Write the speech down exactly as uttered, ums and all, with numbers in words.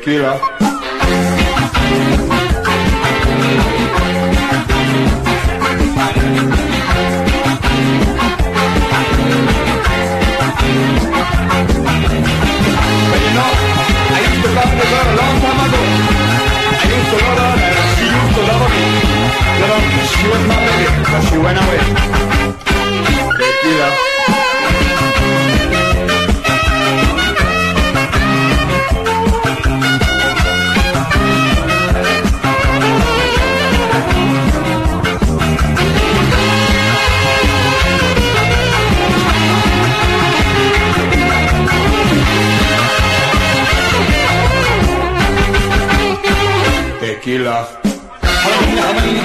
Tequila. But you know, I used to love the girl a long time ago. I used to love her and she used to love me. You know, she was my baby, but she went away. Tequila. Tequila.